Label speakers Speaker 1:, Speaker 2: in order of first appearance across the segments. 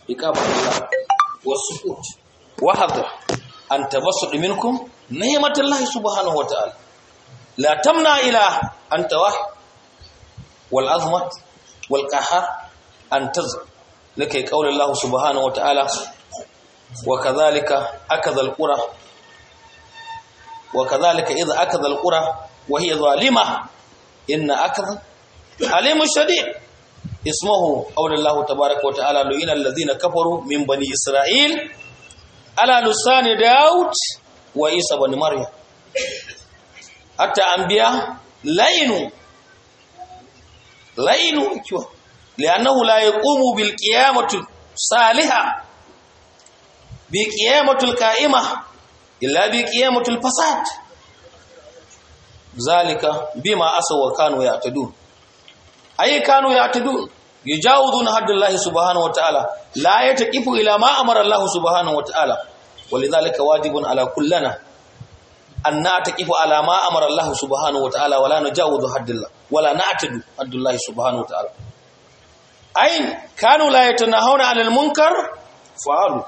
Speaker 1: iqaballah wasukut wa hadha an tabassud minkum ni'matullahi subhanahu wa ta'ala la tamna ila an tawah wal azmat wal qahar an taz lakai qawli Allah subhanahu wa ta'ala wa kadhalika akadha al qura wa kadhalika idha akadha al qura wa hiya zalima inna akadha alimun shadid اسمه قول الله تبارك وتعالى لئن الذين كفروا من بني إسرائيل على لسان داود وعيسى بن مريم حتى أنبياء لعنوا لأنه لا يقوم بالقيامة الصالحة بقيامة القائمة إلا بقيامة الفساد ذلك بما أسوا وكانوا يعتدون أي كانوا يعتدون يجاوزون حد الله سبحانه وتعالى لا يتقف إلى ما أمر الله سبحانه وتعالى ولذلك واجب على كلنا أن نعتقف على ما أمر الله سبحانه وتعالى ولا نجاوز حد الله ولا نعتد حد الله سبحانه وتعالى أين كانوا لا يتناهون عن المنكر فعلوا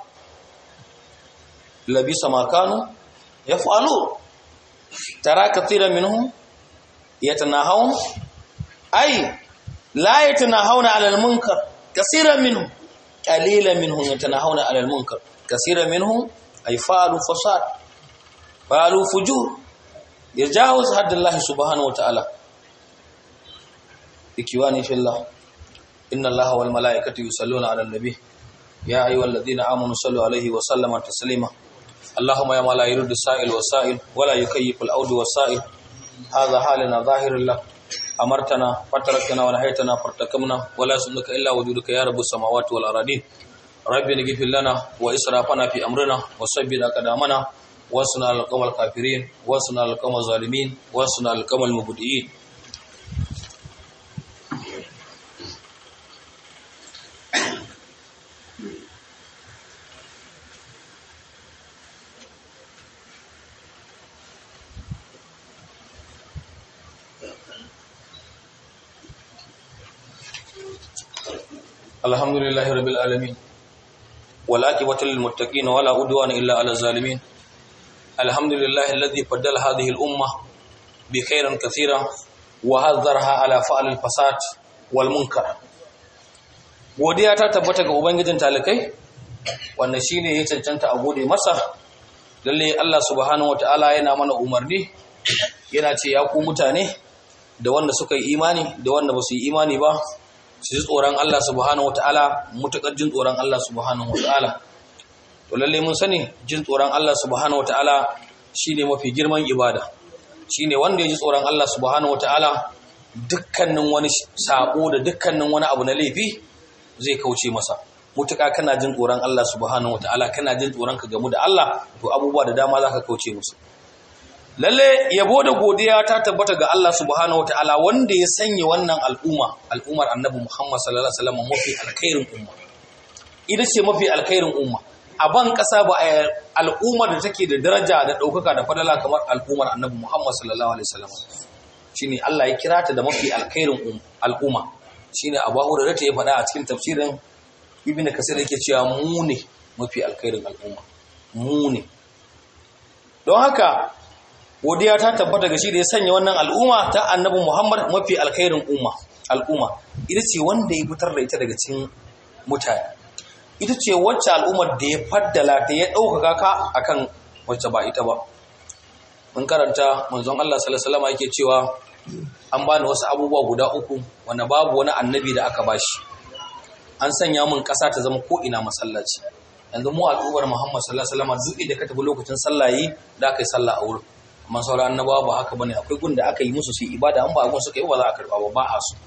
Speaker 1: لبئس ما كانوا يفعلون ترى كثيرا منهم يتناهون أي لا يتناهون على المنكر كثيرا منهم قليلا منهم يتناهون على المنكر كثيرا منهم أي فعلوا فساد فعلوا فجور يجاوز حد الله سبحانه وتعالى إخواني في الله إن الله والملائكة يصلون على النبي يا أيها الذين آمنوا صلوا عليه وسلم تسليما اللهم يا ما لا يرد السائل والسائل ولا يكيف الأود والسائل هذا حالنا ظاهر الله أمرتنا فتركتنا ونهيتنا فارتكمنا ولا يسمك إلا وجودك يا رب السماوات والأراضين ربي اغفر لنا وإسرافنا في أمرنا وثبت أقدامنا وانصرنا على القوم الكافرين وانصرنا على القوم الظالمين وانصرنا على القوم المبتدئين الحمد لله رب العالمين والعاقبة للمتقين ولا عدوان إلا على الظالمين الحمد لله الذي فضل هذه الأمة بخيرا كثيرا وحذرها على فعل الفساد والمنكر godiya ta tabbata ga ubangijin talikai wannan shine ya cancanta a gode masa lalle Allah subhanahu wataala yana mana umarni yana ce ya ku mutane da wanda suka yi imani da wanda ba su yi imani ba su ji tsoron Allah subhanahu wataala mutakar jin tsoron Allah subhanahu wataala to lalle mun sani jin tsoron Allah subhanahu wataala shine mafi girman ibada shine wanda ya ji tsoron Allah subhanahu wataala dukkanin wani sabo da dukkanin wani abu na laifi zai kauce masa mutuka kana jin tsoron Allah subhanahu wataala kana jin tsoron ka gamu da Allah to abubuwa da dama zaka kauce musu lalle yabo da godiya ta tabbata ga Allah subhanahu wataala wanda ya sanya wannan al'ummar annabi Muhammad sallallahu alaihi wasallam mafi alkhairin umma ita ce mafi alkhairin umma a ban kasa ba al'ummar da take da daraja da daukaka da fadala kamar al'ummar annabi Muhammad sallallahu alaihi wasallam shine Allah ya kira ta da mafi alkhairin al'umma shine Abu Hurairah ya faɗa a cikin tafsirin Ibn Kasir yake cewa mu ne mafi alkhairin al'umma mu ne don haka godiya ta tabbata ga shi da ya sanya wannan al'umma ta annabi Muhammad mafi alkhairin al'umma ita ce wanda ya fitar da ita daga cikin mutane ita ce wacce al'ummar da ya faddala ta ya ɗaukaka ka akan wacce ba ita ba mun karanta manzon Allah sallallahu alaihi wasallam yake cewa an bani wasu abubuwa guda uku wanda babu wani annabi da aka bashi an sanya mun ƙasa ta zama ko ina masallaci yanzu mu al'ummar Muhammad sallallahu alaihi wasallam duk da ka tafi lokacin sallayi da aka yi sallah a wurin amma sauran annabawa ba haka bane akwai gun da aka yi musu su ibada an ba gun suka yi ba za a karba ba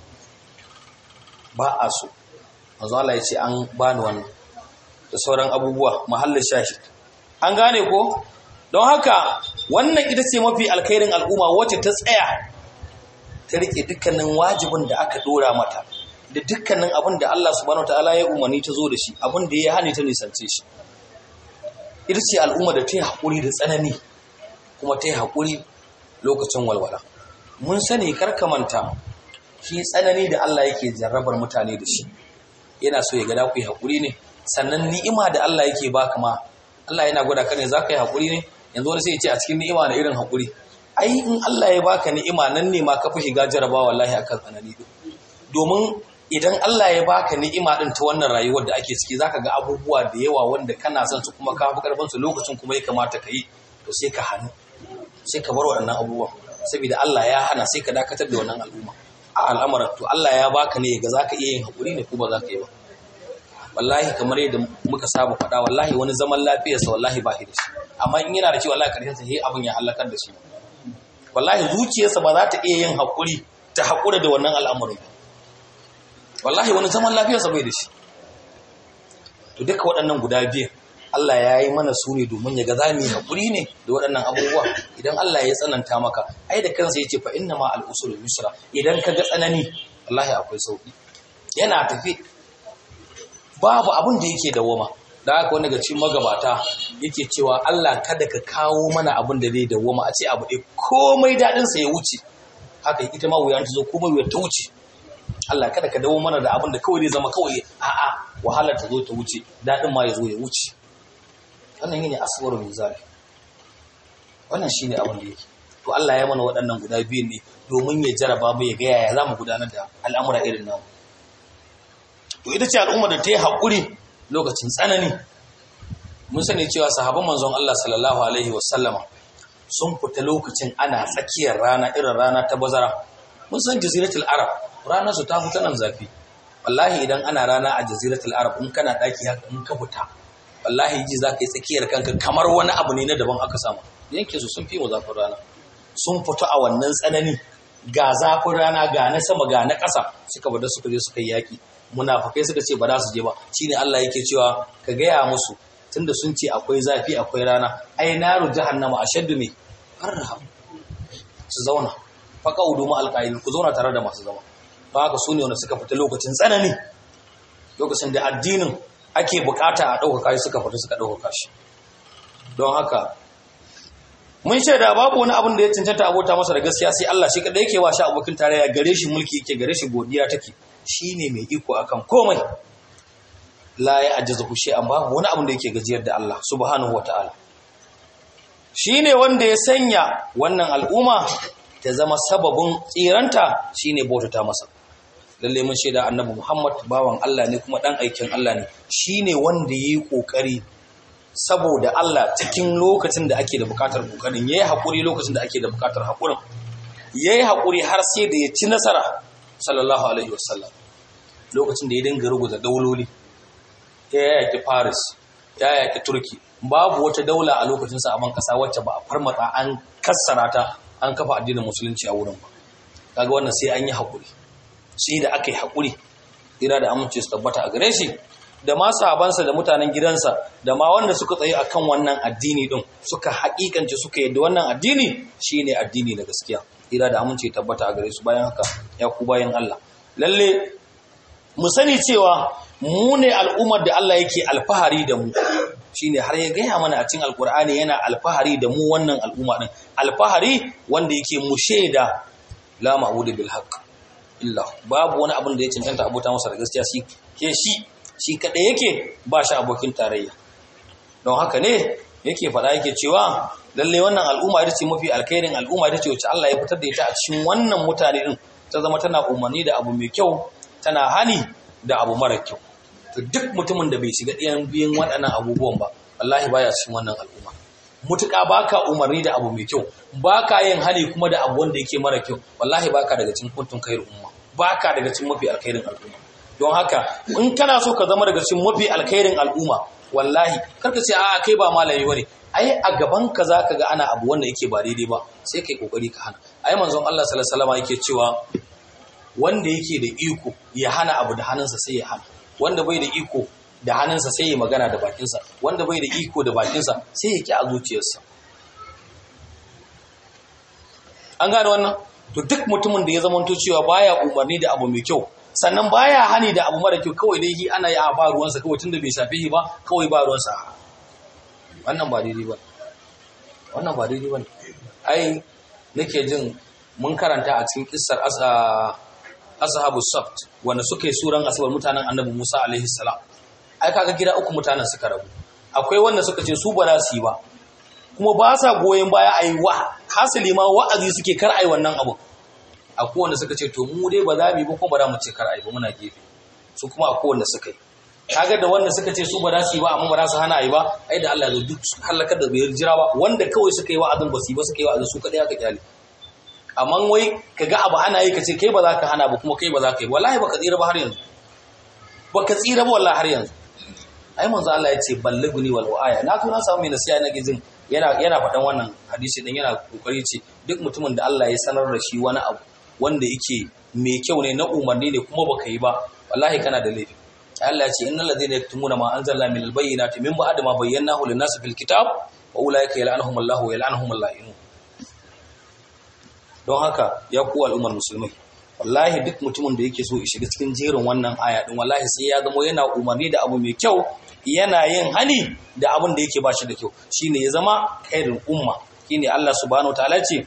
Speaker 1: a so manzo Allah ya ce an bani wannan da sauran abubuwa mahallin shahid an gane ko don haka wannan ita ce mafi alkhairin al'umma wacce ta tsaya ta rike dukkanin wajibin da aka dora mata da dukkanin abin da Allah subhanahu wataala ya umarni ta zo da shi abin da ya hane ta nisance shi ita ce al'umma da ta yi haƙuri da tsanani kuma ta yi haƙuri lokacin walwala mun sani karkamanta shi tsanani da Allah yake jarrabar mutane da shi yana so ya ga da ku yi haƙuri ne sannan ni'ima da Allah yake baka ma Allah yana gwada ka ne zaka yi hakuri ne yanzu wani sai ya ce a cikin ni'ima na irin hakuri ai in Allah ya baka ni'ima nan ne ma ka fi shiga jarabawa wallahi akan tsanani domin idan Allah ya baka ni'ima din ta wannan rayuwar da ake ciki zaka ga abubuwa da yawa wanda kana son su kuma ka fi karfin su lokacin kuma ya kamata ka yi to sai ka hannu sai ka bar waɗannan abubuwa saboda Allah ya hana sai ka dakatar da wannan al'umma a al'amuran to Allah ya baka ne ga zaka iya yin hakuri ne ko ba zaka yi ba wallahi kamar yadda muka saba faɗa wallahi wani zaman lafiyarsa wallahi ba shi da shi amma in yana da shi wallahi karshen sa sai abin ya halakar da shi wallahi zuciyarsa ba za ta iya yin hakuri ta hakura da wannan al'amarin wallahi wani zaman lafiyarsa bai da shi to duka waɗannan guda biyu Allah ya yi mana su ne domin ya ga za mu yi haƙuri ne da waɗannan abubuwa idan Allah ya tsananta maka ai da kansa ya ce fa inna ma al'usul yusra idan ka ga tsanani wallahi akwai sauƙi yana tafi babu abin da yake dawoma da haka wani daga cikin magabata yake cewa Allah kada ka kawo mana abin da zai dawoma a ce abu ɗaya komai daɗinsa ya wuce haka ita ma wuya ta zo komai wuya ta wuce Allah kada ka dawo mana da abin da kawai zai zama kawai a'a wahalar ta zo ta wuce daɗin ma ya zo ya wuce wannan yine aswaru min zalik wannan shine abin da yake to Allah ya mana waɗannan guda biyu ne domin ya jaraba mu ya ga yaya zamu gudanar da al'amura irin namu to ita ce al'umma da ta yi haƙuri lokacin tsanani mun sani cewa sahabban manzon Allah sallallahu alaihi wasallama sun fita lokacin ana tsakiyar rana irin rana ta bazara mun san jaziratul arab ranar su ta fita nan zafi wallahi idan ana rana a jaziratul arab in kana daki haka in ka fita wallahi ji zaka yi tsakiyar kanka kamar wani abu ne na daban aka samu yanke su sun fi mu zafin rana sun fita a wannan tsanani ga zafin rana ga na sama ga na ƙasa suka bada suka je suka yi yaki munafikai suka ce ba za su je ba shine Allah yake cewa ka gaya musu tunda sun ce akwai zafi akwai rana ai naru jahannama ashaddu min harham su zauna faqaudu ma alqail ku zauna tare da masu zama ba haka sune wanda suka fita lokacin tsanani lokacin da addinin ake bukata a dauka shi suka fita suka dauka shi don haka mun shaida babu wani abin da ya cancanta abota masa da gaskiya sai Allah shi kadai yake wa shi abokin tarayya gare shi mulki yake gare shi godiya take shine mai iko akan komai la ya ajaza kushe amma wani abin da yake gajiyar da Allah subhanahu wataala shine wanda ya sanya wannan al'umma ta zama sababin tsiranta shine bautata masa lalle mun shaida annabi Muhammad bawan Allah ne kuma dan aikin Allah ne shine wanda yayi kokari saboda Allah cikin lokacin da ake da bukatar kokarin yayi hakuri lokacin da ake da bukatar hakurin yayi hakuri har sai da ya ci nasara sallallahu alaihi wasallam lokacin da ya dinga ruguza dauloli ya yaki Paris ya yaki Turki babu wata daula a lokacin sa a ban kasa wacce ba a farmata an kassara ta an kafa addinin musulunci a wurin ba kaga wannan sai an yi hakuri sai da aka yi hakuri ira da amince su tabbata a gare shi da ma sahabansa da mutanen gidansa da ma wanda suka tsaye akan wannan addini din suka hakikance suka yadda wannan addini shine addini na gaskiya ira da amince tabbata a gare su bayan haka ya ku bayan Allah lalle mu sani cewa mu ne al'ummar da Allah yake alfahari da mu shine har ya gaya mana a cikin alkur'ani yana alfahari da mu wannan al'umma din alfahari wanda yake mu shaida la ma'budu bil haqq illa babu wani abin da ya cancanta abota masa da gaskiya shi kadai yake ba shi abokin tarayya don haka ne yake faɗa yake cewa lalle wannan al'umma ita ce mafi alkhairin al'umma ita ce wacce Allah ya fitar da ita a cikin wannan mutane din ta zama tana umarni da abu mai kyau tana hani da abu mara kyau to duk mutumin da bai shiga ɗayan biyan waɗannan abubuwan ba wallahi baya cikin wannan al'umma mutuka baka umarni da abu mai kyau baka yin hani kuma da abu wanda yake mara kyau wallahi baka daga cikin kuntun khairul umma baka daga cikin mafi alkhairin al'umma don haka in kana so ka zama daga cikin mafi alkhairin al'umma wallahi karka ce a kai ba malami bane ai a gaban ka zaka ga ana abu wanda yake ba daidai ba sai kai kokari ka hana ai manzon Allah sallallahu alaihi wasallam yake cewa wanda yake da iko ya hana abu da hannunsa sai ya hana wanda bai da iko da hannunsa sai ya magana da bakinsa wanda bai da iko da bakinsa sai ya ki a zuciyarsa an gane wannan to duk mutumin da ya zamanto cewa baya umarni da abu mai kyau sannan baya hani da abu mara kyau kawai dai yi ana yi a ba ruwansa kawai tunda bai shafe shi ba kawai ba ruwansa wannan ba daidai ba wannan ba daidai ba ai nake jin mun karanta a cikin kissar ashabus sabt wanda suka yi suran asabar mutanen annabi Musa alaihi salam ai kaga gida uku mutanen suka rabu. Akwai wanda suka ce su ba za su yi ba kuma ba sa goyen baya a yi hasali ma wa'azi suke kar a yi wannan abu. Akwai wanda suka ce to mu dai ba za mu yi ba kuma ba za mu ce kar a yi ba, muna gefe. Su kuma akwai wanda suka yi. Kaga da wanda suka ce su ba za su yi ba amma ba za su hana a yi ba, ai da Allah ya zo duk halakar da bai jira ba. Wanda kawai suka yi wa'azin ba su yi ba suka yi wa'azin su kadai aka kyale. Amma wai kaga abu ana yi ka ce kai ba za ka hana ba kuma kai ba za ka yi, wallahi baka tsira ba har yanzu. Baka tsira ba wallahi har yanzu. Ai manzo Allah ya ce balliguni wal aya. Na tuna samu mai nasiha na gizin yana faɗan wannan hadisi din, yana kokari ce duk mutumin da Allah ya sanar da shi wani abu wanda yake mai kyau ne na umarni ne kuma baka yi ba, wallahi kana da laifi. Allah ya ce innal ladina yaktumuna ma anzalna min albayyinati min ba'di ma bayyanahu lin-nasi fil kitab wa ulaika yal'anuhum Allahu wa yal'anuhum al-la'inun. Don haka ya ku al'ummar musulmai, wallahi duk mutumin da yake so ya shiga cikin jerin wannan aya din, wallahi sai ya zama yana umarni da abu mai kyau, yana yin hani da abin da yake ba shi da kyau, shine ya zama khairin umma. Shine Allah subhanahu wataala ce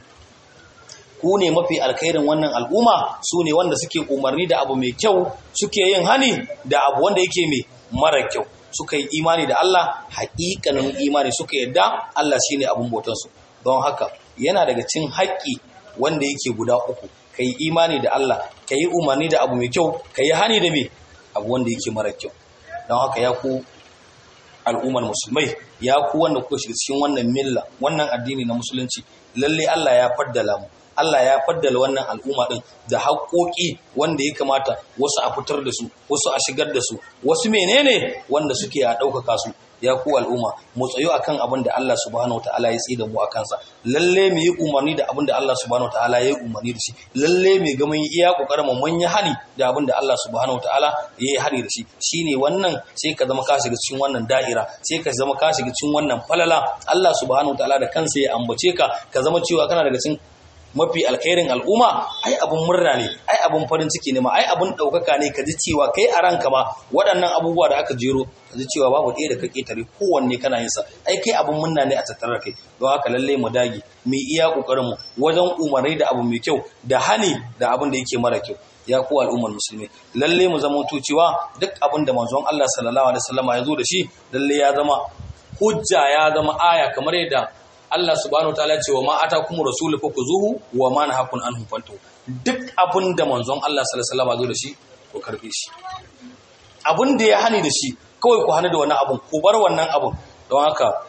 Speaker 1: ku ne mafi alkhairin wannan al'umma, su ne wanda suke umarni da abu mai kyau, suke yin hani da abu wanda yake mai mara kyau, suka yi imani da Allah haƙiƙanin imani, suka yadda Allah shine abun bautansu. Don haka yana daga cikin haƙƙi wanda yake guda uku, ka yi imani da Allah, ka yi umarni da abu mai kyau, ka yi hani da mai abu wanda yake mara kyau. Don haka ya ku al'ummar musulmai, ya ku wanda kuka shiga cikin wannan milla, wannan addini na musulunci, lalle Allah ya faddala mu, Allah ya faddala wannan al'umma din da haƙoƙi wanda ya kamata wasu a fitar da su, wasu a shigar da su, wasu menene wanda suke a ɗaukaka su. Ya ku al'umma, mu tsayo akan abin da Allah subhanahu wataala ya tsida mu akan sa. Lalle mu yi umarni da abin da Allah subhanahu wataala ya yi umarni da shi. Lalle mu ga mun iya kokarin mun yi hani da abin da Allah subhanahu wataala ya yi hani da shi. Shine wannan sai ka zama ka shiga cikin wannan da'ira, sai ka zama ka shiga cikin wannan falala. Allah subhanahu wataala da kansa ya ambace ka zama cewa kana daga cikin mafi alkhairin al'umma. Ai abun murna ne, ai abun farin ciki ne ma, ai abun ɗaukaka ne. Ka ji cewa kai a ranka ma waɗannan abubuwa da aka jero, ka ji cewa babu ɗaya da ka ƙetare, kowanne kana yin sa, ai kai abun murna ne a tattare kai. Don haka lalle mu dage mu iya ƙoƙarin mu wajen umarni da abu mai kyau da hani da abin da yake mara kyau. Ya ku al'ummar musulmi, lalle mu zama cewa duk abin da manzon Allah sallallahu alaihi wasallam ya zo da shi, lalle ya zama hujja, ya zama aya, kamar yadda Allah subhanahu wa ta'ala ce wa ma atakum rasulu fakuzuhu wa ma nahakum anhu fantahu. Duk abin da manzon Allah sallallahu alaihi wasallam ya zo da shi ku karbe shi, abin da ya hani da shi kawai ku hana da wannan abun, ku bar wannan abun. Don haka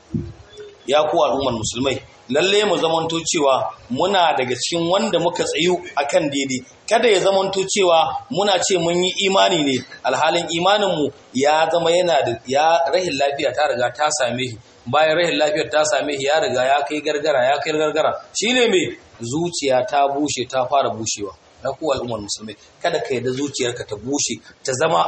Speaker 1: ya ku al'ummar musulmai, lalle mu zamanto cewa muna daga cikin wanda muka tsayu akan daidai. Kada ya zamanto cewa muna ce mun yi imani ne, alhalin imaninmu ya zama yana da rahin lafiya ta riga ta same shi. Bayan rahin lafiyar ta same shi ya riga ya kai gargara, shine mai zuciya ta bushe, ta fara bushewa. Na ku al'ummar musulmai, kada ka yarda zuciyarka ta bushe, ta zama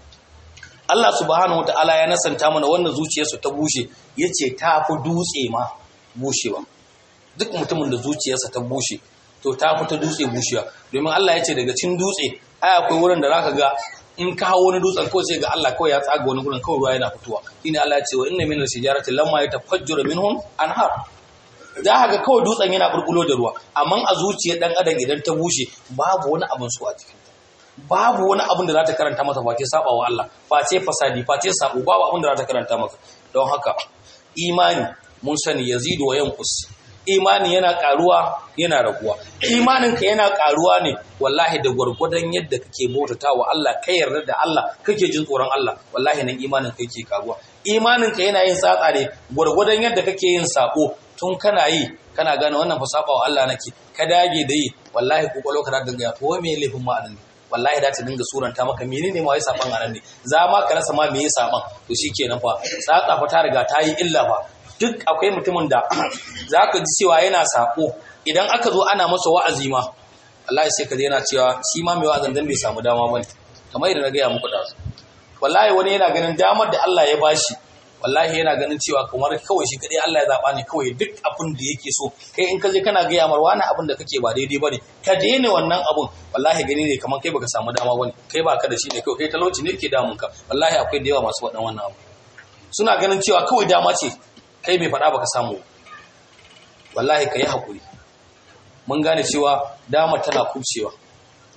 Speaker 1: Allah subhanahu wataala ya nasanta mana wannan zuciyarsa ta bushe, yace ta fi dutse ma bushewa. Duk mutumin da zuciyarsa ta bushe to ta fi ta dutse bushewa, domin Allah ya ce daga cikin dutse ai akwai wurin da zaka ga in ka hawo wani dutsen kawai sai ga Allah kawai ya tsaga wani gurin, kawai ruwa yana fitowa. Shine Allah ya ce wa inna min al-shijarati lamma yatafajjaru minhum anhar. Da haka kawai dutsen yana burbulo da ruwa, amma a zuciyar dan adam idan ta bushe babu wani abin so a cikin ta, babu wani abin da za ta karanta masa face saba wa Allah, face fasadi, face sabo, babu abin da za ta karanta masa. Don haka imani mun sani yazidu wa yanqus, imani yana karuwa yana raguwa. Imaninka yana karuwa ne wallahi da gwargwadon yadda kake bautata wa Allah, ka yarda da Allah, kake jin tsoron Allah, wallahi nan imaninka yake karuwa. Imaninka yana yin tsatsa ne gwargwadon yadda kake yin sako, tun kana yi kana gane wannan fa saba wa Allah nake, ka dage da yi, wallahi kokolo ka dinga ya to me laifin ma anan, wallahi da ta dinga suranta maka menene ma wai saban anan ne, za ma ka rasa ma me yasa saban. To shikenan fa tsatsa fa ta riga ta yi illa fa. Duk akwai mutumin da za ka ji cewa yana sako, idan aka zo ana masa wa'azi ma wallahi sai ka ji yana cewa shi ma mai wa'azin dan bai samu dama bane, kamar yadda na gaya muku da su. Wallahi wani yana ganin damar da Allah ya bashi, wallahi yana ganin cewa kamar kawai shi kadai Allah ya zaba ne, kawai duk abin da yake so kai in ka je kana gaya mar wani abin da kake ba daidai bane, ka daina wannan abun. Wallahi gani ne kamar kai baka samu dama bane, kai baka da shi ne, kawai kai talauci ne yake damun ka. Wallahi akwai da yawa masu faɗan wannan abu, suna ganin cewa kawai dama ce, kai mai faɗa baka samu. Wallahi ka yi haƙuri, mun gane cewa dama tana kubcewa,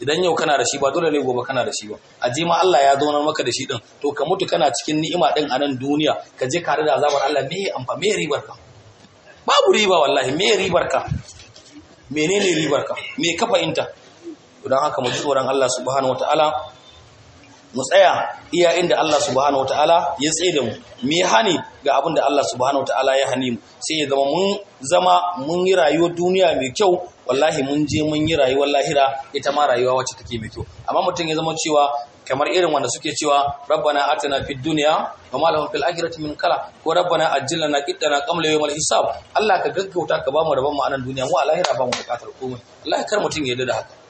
Speaker 1: idan yau kana da shi ba dole ne gobe kana da shi ba aje ma Allah ya zaunar maka da shi din to ka mutu kana cikin ni'ima din a nan duniya ka je ka da azabar Allah me ribar ka babu riba wallahi me ribar ka menene ribar ka me ka fahimta don haka mu ji tsoron Allah subhanahu wataala mu tsaya iya inda Allah subhanahu wataala ya tsaye da mu hani ga abin da Allah subhanahu wataala ya hani mu sai ya zama mun yi rayuwar duniya mai kyau wallahi mun je mun yi rayuwar lahira ita ma rayuwa wacce take mai kyau amma mutum ya zama cewa kamar irin wanda suke cewa rabbana atina fid dunya wa ma lahum fil akhirati min kala ko rabbana ajilna qittana qabla yawmil hisab Allah ka gaggauta ka bamu rabon mu anan duniya mu a lahira ba mu bukatar komai wallahi kar mutum ya yarda da haka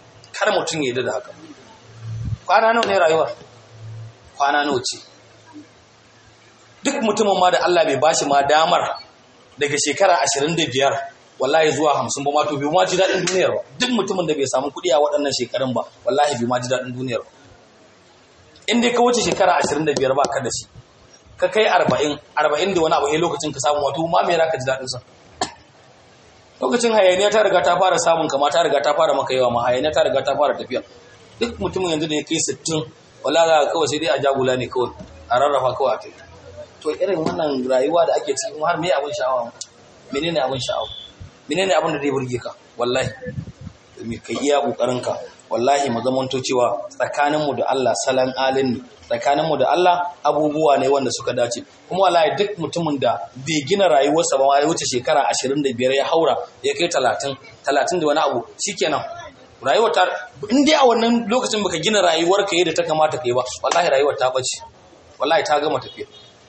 Speaker 1: kwana nawa ne rayuwar kwana nawa ce duk mutumin ma da Allah bai bashi ma damar daga shekara 25 wallahi zuwa 50 ba ma to bai ma ji dadin duniyar ba duk mutumin da bai samu kudi a waɗannan shekarun ba wallahi bai ma ji dadin duniyar ba in dai ka wuce shekara 25 ba ka da shi ka kai 40 da wani abu ne lokacin ka samu wato ma me zaka ji dadin sa lokacin hayaniya ta riga ta fara samun kama ta riga ta fara maka yawa ma hayaniya ta riga ta fara tafiya duk mutumin yanzu da ya kai 60 wallahi za ka kawai sai dai a jagula ne kawai a rarrafa kawai a kai to irin wannan rayuwa da ake cikin har me abin sha'awa menene abin sha'awa menene abin da zai burge ka wallahi me kai iya kokarin ka wallahi mu zamanto cewa tsakaninmu da Allah salan alin ne tsakaninmu da Allah abubuwa ne wanda suka dace kuma wallahi duk mutumin da bai gina rayuwarsa ba ya wuce shekara 25 ya haura ya kai 30 da wani abu shikenan rayuwar ta in dai a wannan lokacin baka gina rayuwarka yadda ta kamata kai ba wallahi rayuwar ta bace wallahi ta gama tafiya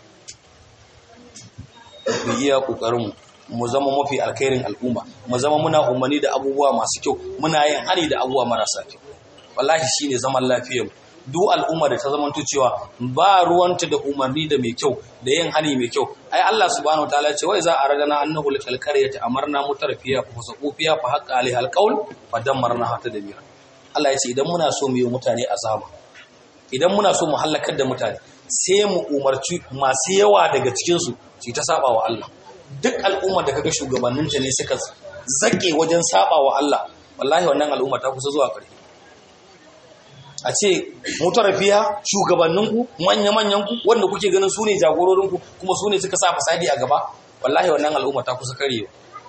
Speaker 1: mu iya kokarin mu zama mafi alkhairin al'umma mu zama muna umarni da abubuwa masu kyau muna yin hani da abubuwa marasa kyau wallahi shine zaman lafiyar duk al'umma da ta zamanto cewa ba ruwanta da umarni da mai kyau da yin hani mai kyau ai Allah subhanahu wataala ya ce wai za a ragana annahu likal qaryati amarna mutarfiya fa fasaqufiya fa haqqa alaiha alqaul fa dammarna hatta damira Allah ya ce idan muna so mu yi mutane azaba idan muna so mu halakar da mutane sai mu umarci masu yawa daga cikin su ta saba wa Allah duk al'umma da kaga shugabanninta ne suka zake wajen saba wa Allah wallahi wannan al'umma ta kusa zuwa ƙarshe a ce mutarafiya shugabanninku manya-manyanku wanda kuke ganin su ne jagororinku kuma su ne suka sa fasadi a gaba wallahi wannan al'umma ta kusa karewa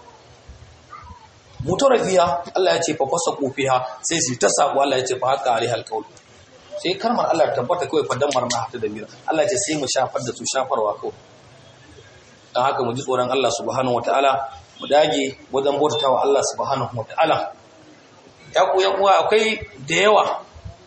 Speaker 1: mutarafiya Allah ya ce fa fasa kofiha sai su ta sako Allah ya ce fa haka alai halqaul sai kalmar Allah ta tabbata kawai fa damar ma hata da mira Allah ya ce sai mu shafar da su shafarwa kawai dan haka mu ji tsoron Allah subhanahu wataala mu dage wajen bautawa Allah subhanahu wataala ya kuwa akwai da yawa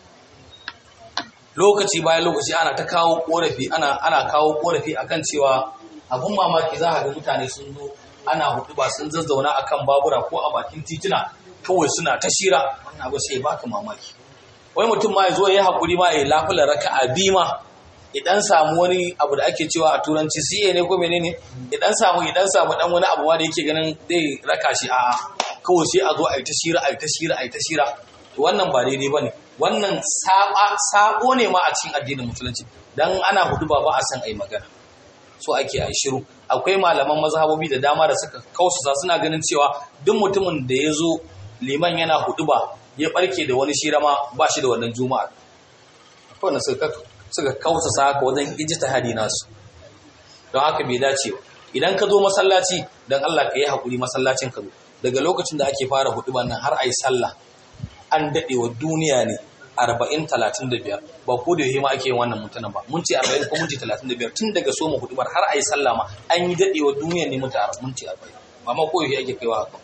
Speaker 1: lokaci bayan lokaci ana ta kawo korafi ana kawo korafi akan cewa abun mamaki za a ga mutane sun zo ana hutuba sun zazzauna akan babura ko a bakin titina kawai suna ta shira wannan abu sai baka mamaki wai mutum ma ya zo ya hakuri ma ya lafula raka'a bima idan samu wani abu da ake cewa a turanci CA ne ko menene idan samu dan wani abu da yake ganin zai raka shi a kawai sai a zo a yi ta shira to wannan ba daidai bane wannan sabo ne ma a cikin addinin musulunci dan ana huduba ba a san ai magana so ake ai shiru akwai malaman mazhabobi da dama da suka kausa suna ganin cewa duk mutumin da ya zo liman yana huduba ya barke da wani shira ma ba shi da wannan juma'a to na suka kausa haka wajen ijtihadi nasu don haka bai dace ba idan ka zo masallaci dan Allah ka yi hakuri masallacin ka zo daga lokacin da ake fara huduban nan har ai sallah an dade wa duniya ne 40-35 ba ko da yayi ma ake yin wannan mutanen ba mun ce 40 ko mun ce 35 tun daga so mu hudubar har ai sallah ma an yi dade wa duniya ne mun ce 40 ba ma koyo ake kaiwa haka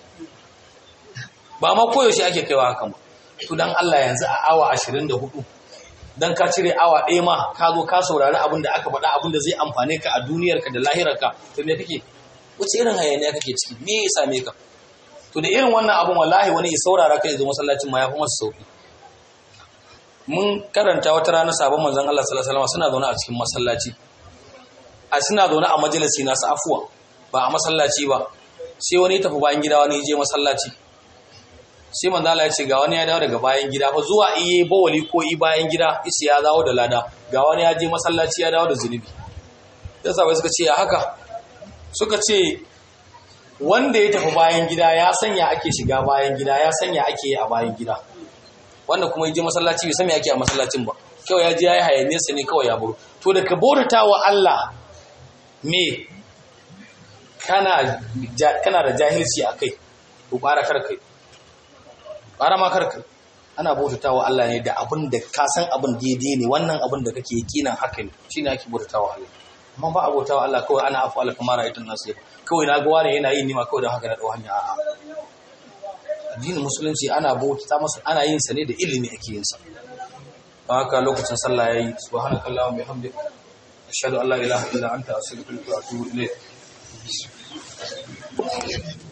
Speaker 1: ba to dan Allah yanzu a awa 24 dan ka cire awa ɗaya ma ka zo ka saurari abin da aka faɗa abin da zai amfane ka a duniyarka da lahirarka to me kake wace irin hayaniya kake ciki me ya same ka to da irin wannan abin wallahi wani ya saurara kai zo masallacin ma ya fi masa sauki mun karanta wata rana sabon manzon Allah sallallahu alaihi wasallam suna zaune a cikin masallaci suna zaune a majalisi nasu afuwa ba a masallaci ba sai wani ya tafi bayan gida wani ya je masallaci sai manzo Allah ya ce ga wani ya dawo daga bayan gida fa zuwa iye bawali ko bayan gida isi ya dawo da lada ga wani ya je masallaci ya dawo da zunubi sai sabai suka ce ya haka suka ce wanda ya tafi bayan gida ya sanya ake shiga bayan gida ya sanya ake yi a bayan gida wanda kuma yaje masallaci bai san me yake a masallacin ba kawai ya je yayi hayaniyarsa ne kawai ya buru to da ka bautata wa Allah me kana da jahilci akai to ƙara karkai ƙara ma karkai ana bautata wa Allah ne da abin da ka san abin daidai ne wannan abin da kake yakinan haka ne shine ake bautata wa Allah amma ba abota wa Allah kawai ana afu Allah kamar ra'aytun nasu kawai na ga wani yana yin nima kawai da haka na dau hanya a'a addinin musulunci ana bauta masa ana yin sa ne da ilimi ake yin sa haka lokacin sallah yayi subhanakallahumma bihamdika ashhadu an la ilaha illa anta astaghfiruka wa atubu ilayk